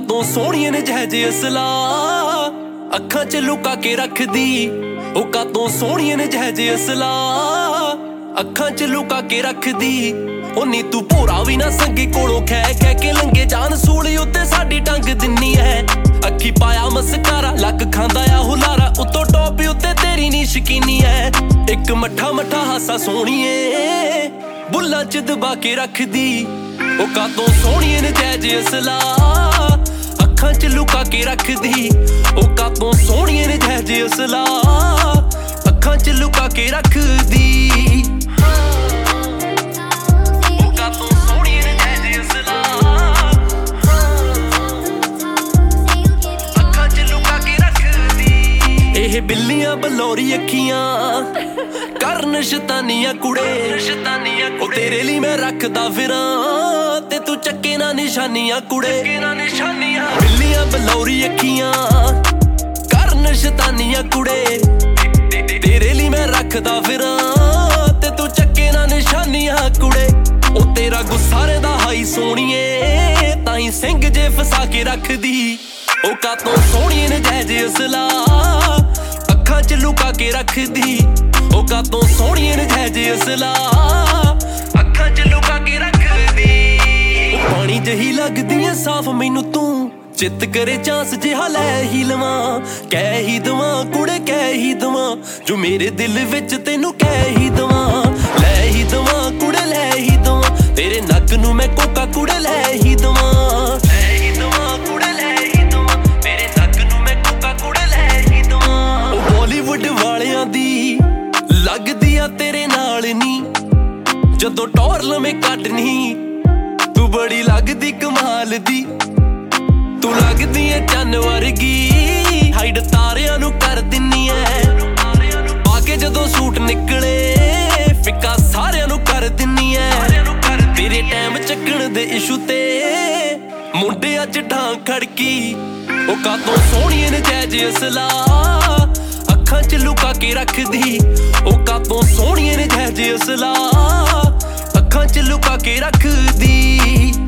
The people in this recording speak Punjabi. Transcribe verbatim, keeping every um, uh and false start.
ਕਾਤੋਂ ਸੋਹਣੀਏ ਨੇ ਜਹ ਜੇ ਅਸਲਾ ਅੱਖਾਂ ਚ ਲੁਕਾ ਕੇ ਰੱਖਦੀ। ਉਹ ਕਾਤੋਂ ਸੋਹਣੀਏ ਨੇ ਜਹ ਜੇ ਅਸਲਾ ਅੱਖਾਂ ਚ ਲੁਕਾ ਕੇ ਰੱਖਦੀ। ਉਹ ਨੀ ਤੂੰ ਭੋਰਾ ਵੀ ਨਾ ਸੰਗੇ ਕੋਲੋਂ ਖੈ ਖੈ ਕੇ ਲੰਗੇ ਜਾਨ ਸੂਲੀ ਉੱਤੇ ਸਾਡੀ ਟੰਗ ਦਿੰਨੀ ਐ। ਅੱਖੀ ਪਾਇਆ ਮਸਕਾਰਾ ਲੱਕ ਖਾਂਦਾ ਆ ਹੁਲਾਰਾ ਉੱਤੋਂ ਟੋਪੀ ਉੱਤੇ ਤੇਰੀ ਨੀ ਸ਼ਕੀਨੀ ਐ। ਇੱਕ ਮੱਠਾ ਮੱਠਾ ਹਾਸਾ ਸੋਹਣੀਏ ਬੁੱਲਾਂ ਚ ਦਬਾ ਕੇ ਰੱਖਦੀ। ਉਹ ਕਾਤੋਂ ਸੋਹਣੀਏ ਨੇ ਜੈ ਜੇ ਅਸਲਾ ਅੱਖਾਂ ਚ ਲੁਕਾ ਕੇ ਰੱਖਦੀ। ਉਹ ਕਾਤੋਂ ਸੋਹਣੀਏ ਨੇ ਜੈ ਜੇ ਅਸਲਾ ਅੱਖਾਂ ਚ ਲੁਕਾ ਕੇ ਰੱਖਦੀ। ਇਹ ਬਿੱਲੀਆਂ ਬਲੌਰੀ ਅੱਖੀਆਂ ਕਰਨ ਸ਼ੈਤਾਨੀਆਂ ਕੁੜੇ ਸ਼ੈਤਾਨੀਆਂ ਉਹ ਤੇਰੇ ਲਈ ਮੈਂ ਰੱਖਦਾ ਫਿਰਾਂ ਤੇ ਤੂੰ ਚੱਕੇ ਨਾ ਨਿਸ਼ਾਨੀਆਂ ਕੁੜੇ ਬਿੱਲੀਆਂ ਬਲੌਰੀ ਅੱਖੀਆਂ ਕਰਨ ਸ਼ੈਤਾਨੀਆਂ ਕੁੜੇ ਤੇਰੇ ਲਈ ਮੈਂ ਰੱਖਦਾ ਫਿਰਾਂ ਤੇ ਤੂੰ ਚੱਕੇ ਨਾ ਨਿਸ਼ਾਨੀਆਂ ਕੁੜੇ। ਉਹ ਤੇਰਾ ਗੁੱਸਾ ਰਹਿੰਦਾ ਹਾਈ ਸੋਹਣੀਏ ਤਾਈਂ ਸਿੰਘ ਜੇ ਫਸਾ ਕੇ ਰੱਖਦੀ। ਉਹ ਕਾਤੋਂ ਸੋਹਣੀਏ ਨੇ ਜੈ ਜੇ ਅਸਲਾ ਅੱਖਾਂ ਚ ਲੁਕਾ ਕੇ ਰੱਖਦੀ। ਉਹ ਕਾਤੋਂ ਸੋਹਣੀਏ ਨੇ ਜੈ ਜੇ ਅਸਲਾ ਅੱਖਾਂ ਚ ਲੁਕਾ ਕੇ ਰੱਖਦੀ। ਉਹ ਪਾਣੀ ਜਹੀ ਲੱਗਦੀ ਐ ਸਾਫ਼ ਮੈਨੂੰ ਤੂੰ ਚਿੱਤ ਕਰੇ ਚਾਂਸ ਜਿਹਾ ਲੈ ਹੀ ਲਵਾਂ। ਕਹਿ ਹੀ ਦਵਾਂ ਕੁੜੇ ਕਹਿ ਹੀ ਦਵਾਂ ਜੋ ਮੇਰੇ ਦਿਲ ਵਿੱਚ ਤੈਨੂੰ ਕਹਿ ਹੀ ਦਵਾਂ। ਲੈ ਹੀ ਦਵਾਂ ਕੁੜੇ ਲੈ ਹੀ ਦਵਾਂ ਤੇਰੇ ਨੱਕ ਨੂੰ ਮੈਂ ਕੋਕਾ ਕੁੜੇ ਲੈ ਹੀ ਦਵਾਂ। ਵਾਲਿਆਂ ਦੀ ਲੱਗਦੀ ਆ ਤੇਰੇ ਨਾਲ ਨੀ ਜਦੋਂ ਟੌਰ ਲਵੇਂ ਕੱਢਣੀ ਤੂੰ ਬੜੀ ਲੱਗਦੀ ਕਮਾਲ ਦੀ। ਤੂੰ ਲੱਗਦੀ ਏ ਚੰਨ ਵਰਗੀ ਹਾਈਡ ਤਾਰਿਆਂ ਨੂੰ ਕਰ ਦਿੰਨੀ ਐ। ਪਾ ਕੇ ਜਦੋਂ ਸੂਟ ਨਿਕਲੇ ਫਿੱਕਾ ਸਾਰਿਆਂ ਨੂੰ ਕਰ ਦਿੰਨੀ ਐ। ਤੇਰੇ ਟਾਈਮ ਚੱਕਣ ਦੇ ਇਸ਼ੂ ਤੇ ਮੁੰਡੇ ਅੱਜ ਢਾਂ ਖੜਕੀ। ਉਹ ਕਾਤੋਂ ਸੋਹਣੀਏ ਨੇ ਜੈ ਜੇ ਅਸਲਾ ਅੱਖਾਂ ਚ ਲੁਕਾ ਕੇ ਰੱਖਦੀ। ਉਹ ਕਾਤੋਂ ਸੋਹਣੀਏ ਨੇ ਜੈ ਜੇ ਅਸਲਾ ਅੱਖਾਂ ਚ ਲੁਕਾ ਕੇ ਰੱਖਦੀ।